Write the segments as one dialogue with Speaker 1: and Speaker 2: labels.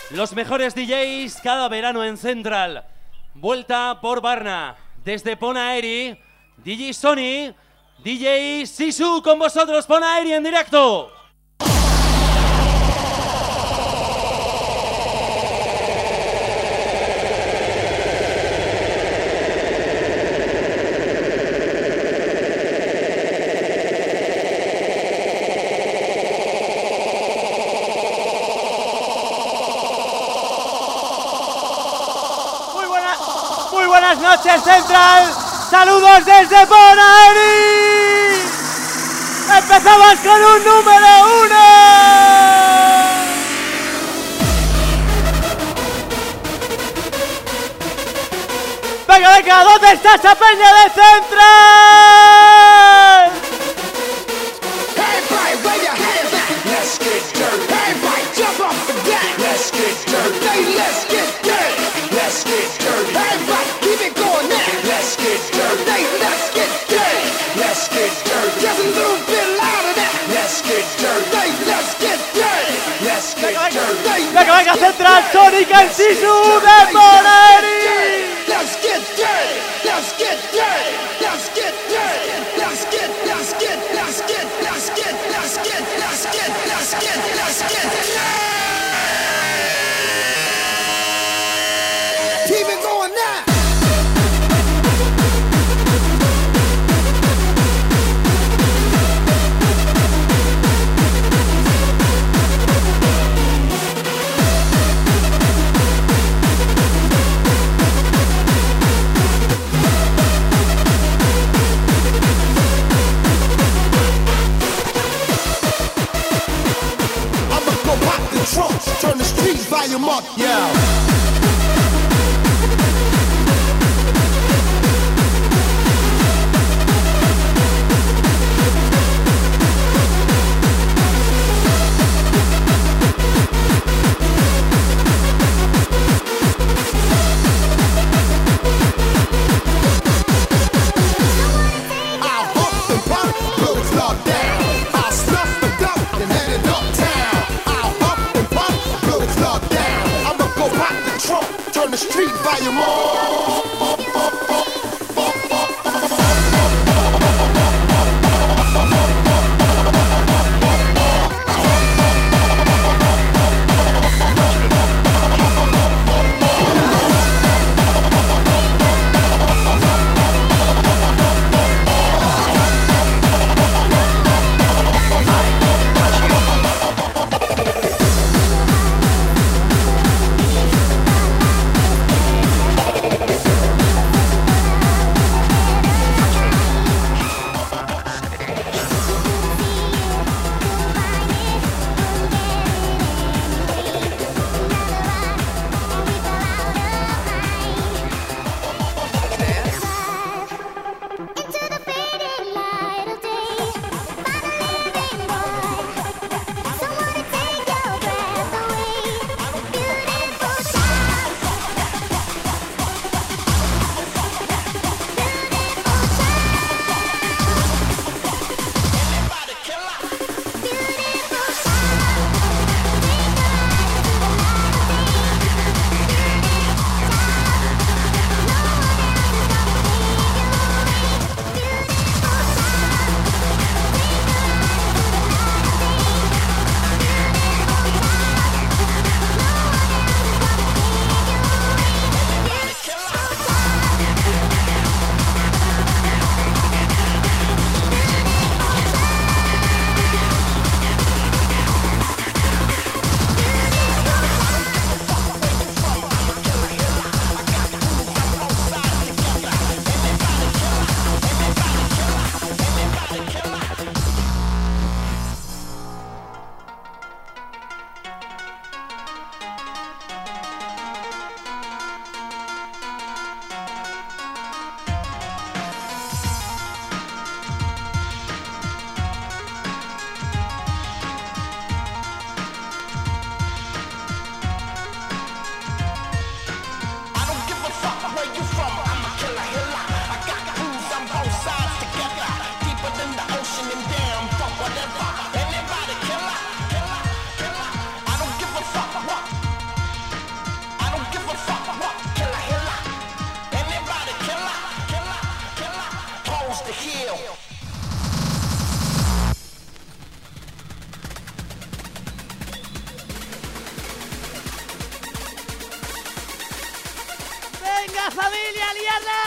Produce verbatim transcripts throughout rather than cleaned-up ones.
Speaker 1: Los mejores D Js cada verano en Central. Vuelta por Barna. Desde Ponaeri, D J Sony, D J Sisu con vosotros, Ponaeri en directo.
Speaker 2: Buenas noches, Central. Saludos desde Ponaeri. Empezamos con un número uno. Venga, venga, ¿dónde está esa peña de Central?
Speaker 3: Everybody, wave your hands up. Let's get dirty. Everybody, jump off the deck. Let's get dirty. Hey, let's get dirty. Let's get dirty. Everybody, keep it going now. Let's get dirty. Hey, let's get dirty. Let's get dirty. Just a little bit louder now. Let's get dirty. Hey, let's get dirty. Let's get dirty.
Speaker 2: Venga, venga, Central, Sonic and Sisu de Ponaeri.
Speaker 3: Let's get dirty. Let's get dirty. Let's get dirty. Let's get, let's get, let's get, let's get, let's get, let's get, let's get, let's get dirty. Keep it going now.
Speaker 4: Turn the streets volume up, yeah. Turn the street volume on.
Speaker 2: ¡Venga, familia, liarla!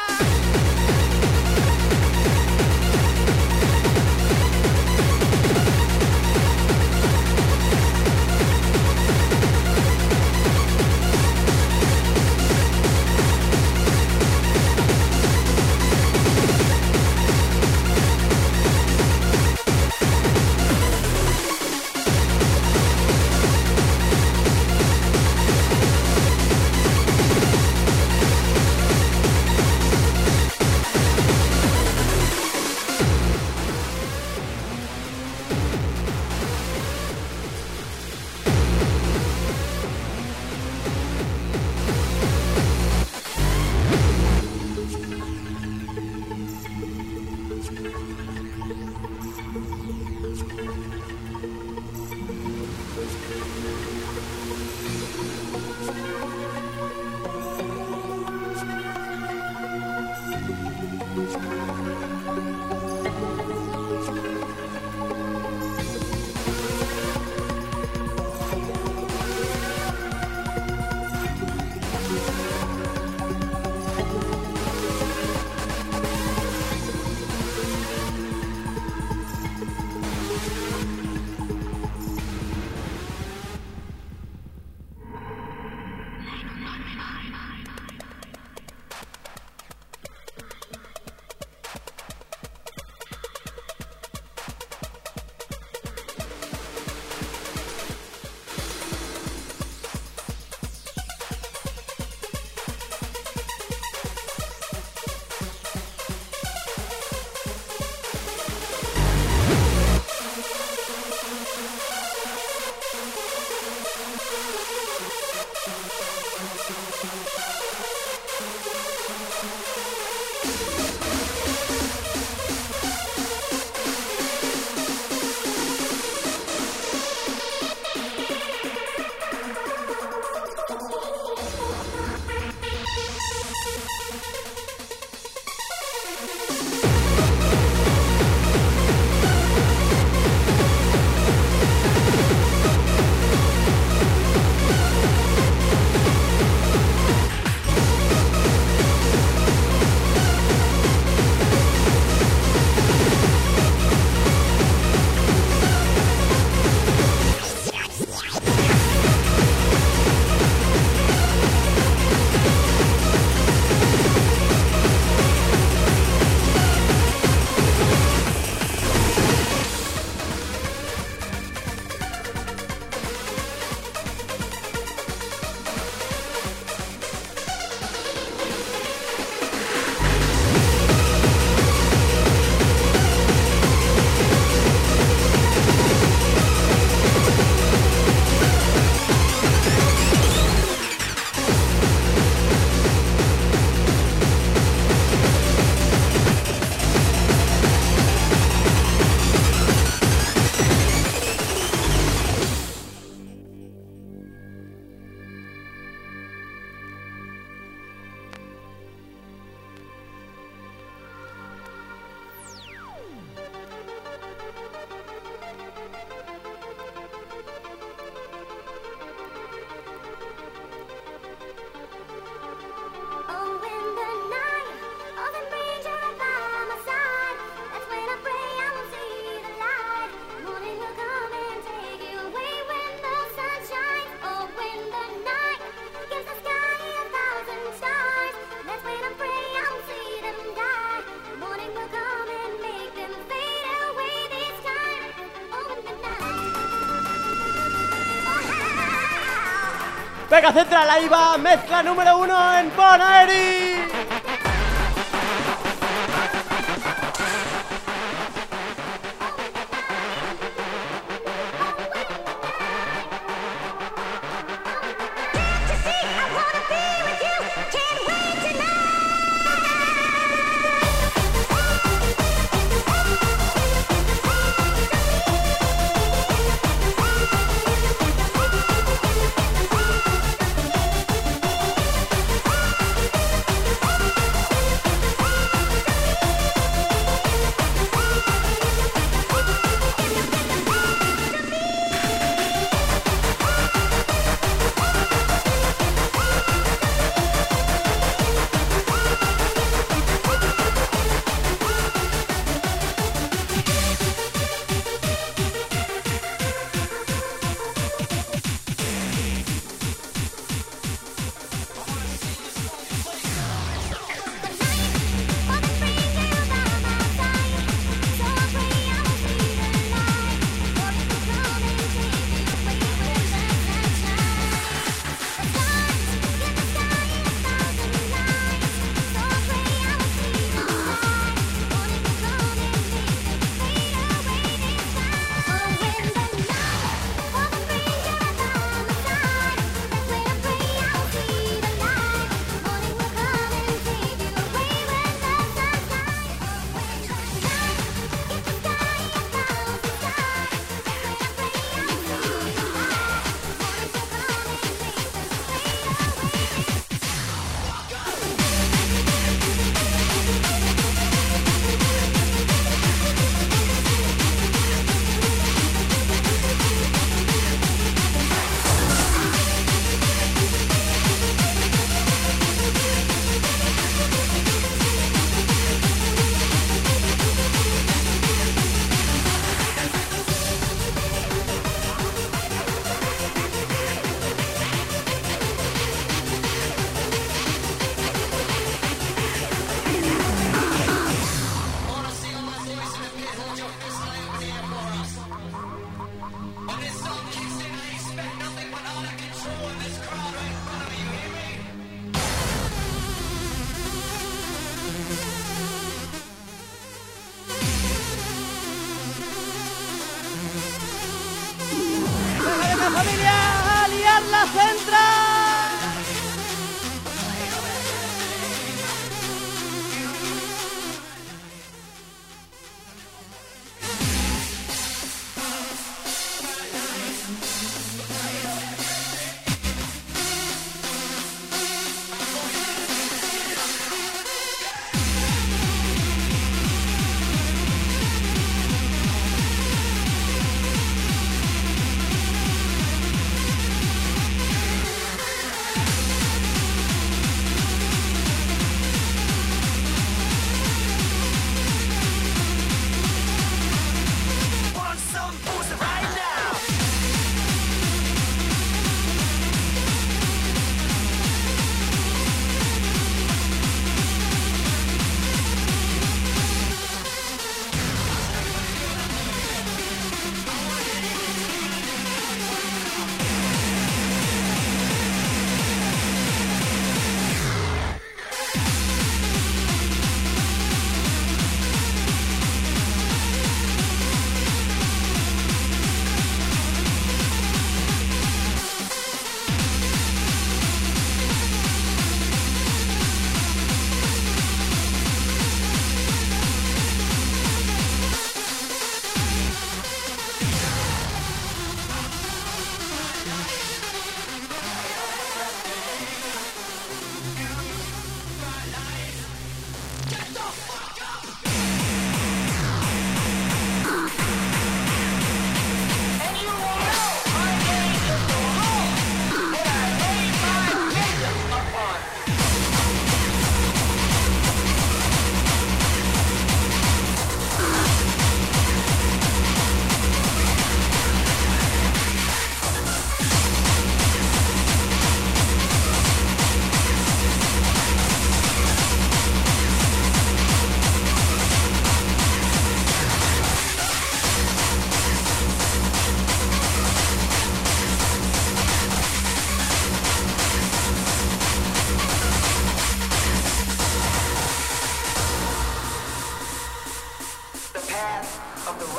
Speaker 2: Venga, Central, ahí va, mezcla número uno en Bonaeri.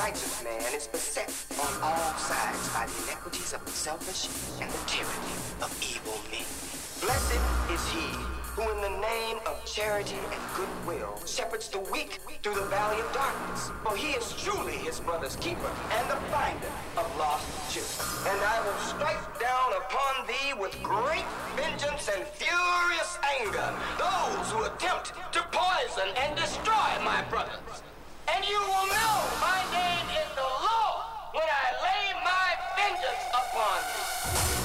Speaker 5: righteous man is beset on all sides by the inequities of the selfish and the tyranny of evil men. Blessed is he who in the name of charity and goodwill shepherds the weak through the valley of darkness. For he is truly his brother's keeper and the finder of lost children. And I will strike down upon thee with great vengeance and furious anger those who attempt to poison and destroy my brothers. And you will know my name is the Lord when I lay my vengeance upon thee.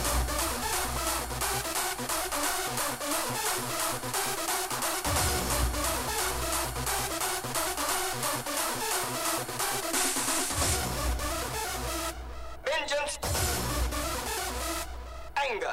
Speaker 5: Vengeance, anger.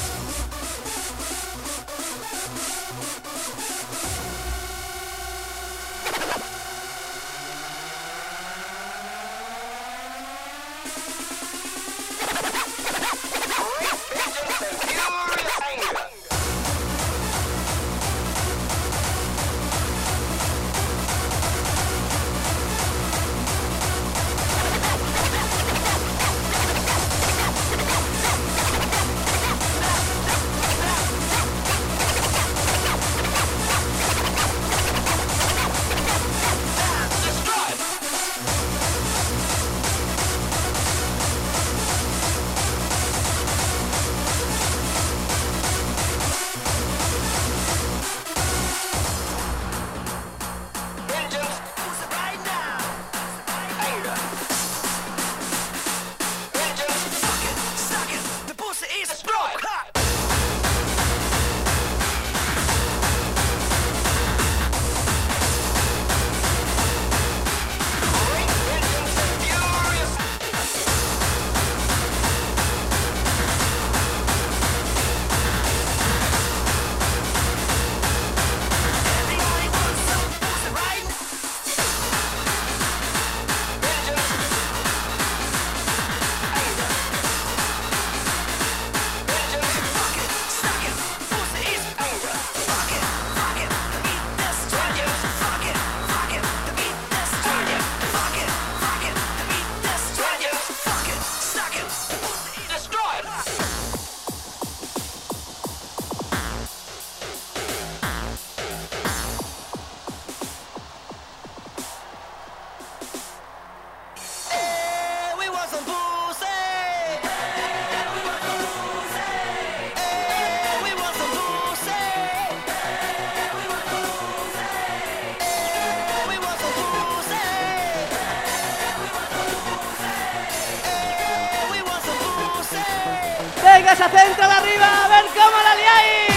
Speaker 2: Venga, se centra arriba, a ver cómo la liáis.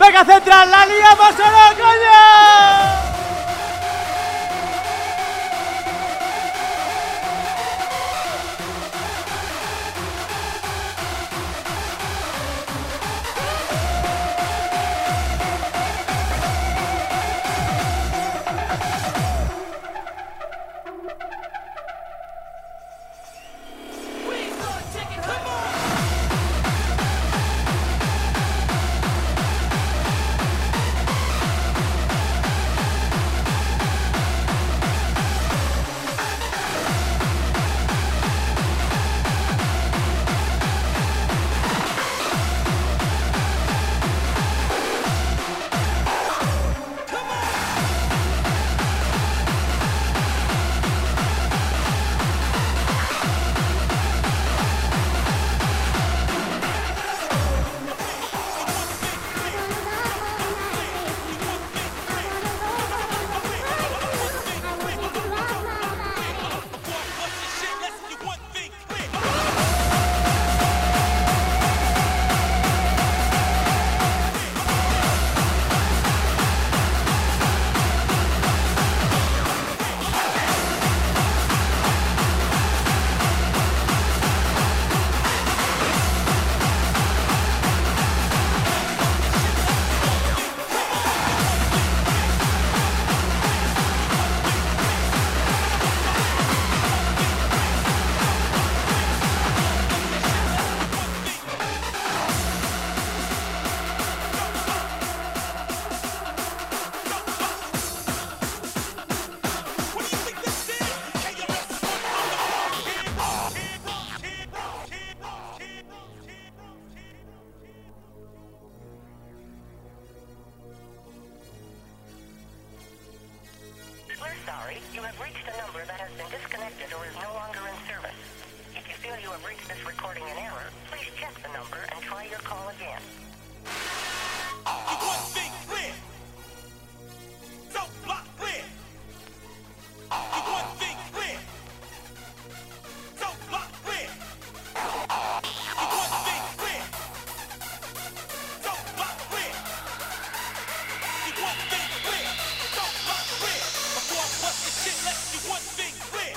Speaker 2: Vega Central, la liamos o no, coño.
Speaker 6: sorry, you have reached a number that has been disconnected or is no longer in service. If you feel you have reached this recording in error, please check the number and try your call again.
Speaker 7: One thing clear. Don't block clear. One thing clear. Don't block clear. One thing clear. Don't block clear. One thing clear. Don't block clear. Before I bust the shit, let's do one thing clear.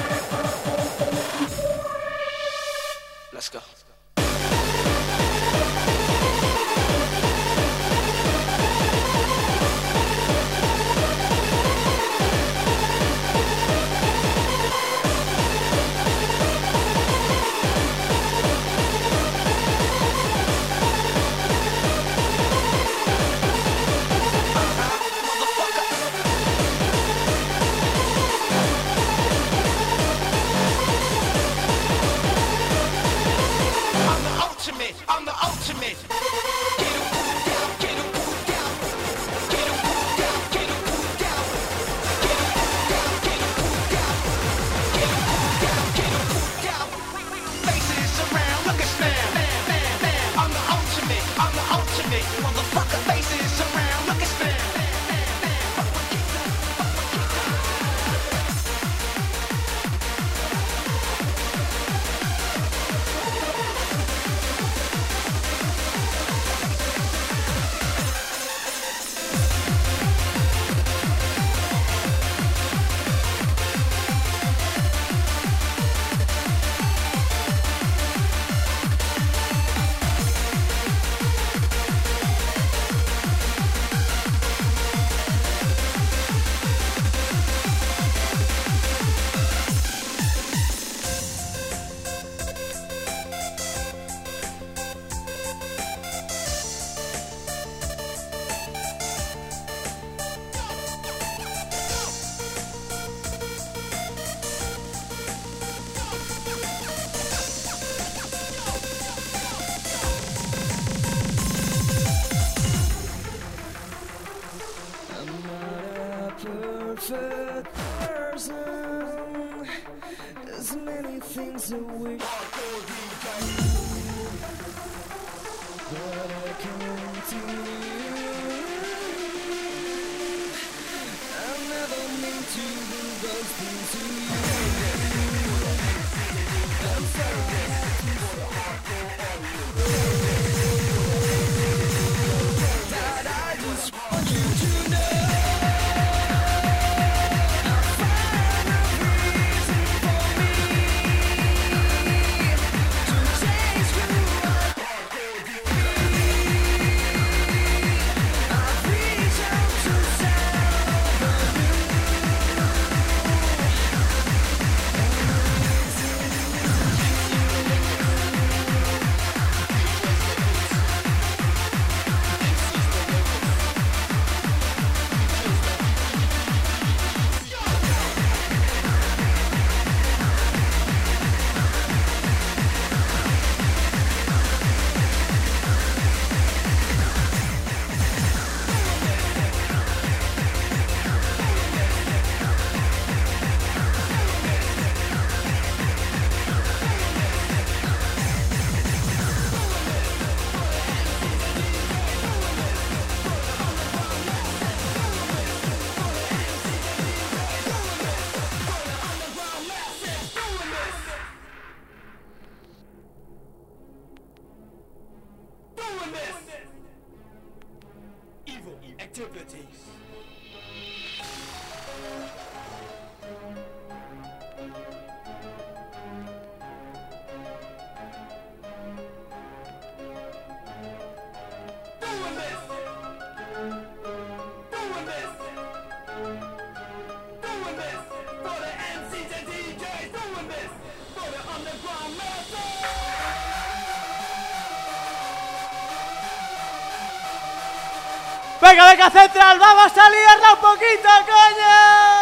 Speaker 3: Let's go.
Speaker 7: the ultimate. Faces around, look at Slam. I'm the ultimate, I'm the ultimate. Motherfucker, faces around, look at Slam.
Speaker 8: Perfect person. There's many things I wish, but I can't do. I never mean to do those things to you. I'm sorry. That I just want you to know.
Speaker 7: Evil activities. Doing this. Doing this. Doing this. For the M Cs and D Js. Doing this. For the underground masses.
Speaker 2: Venga, venga, Central, vamos a liarla un poquito, coño.